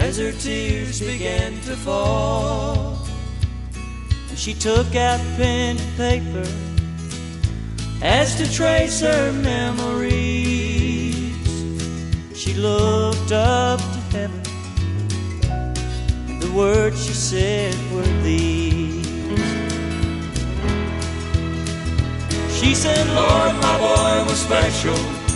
as her tears began to fall. And she took out pen and paper as to trace her memories. She looked up to heaven, and the words she said were these. She said, Lord, my boy was special,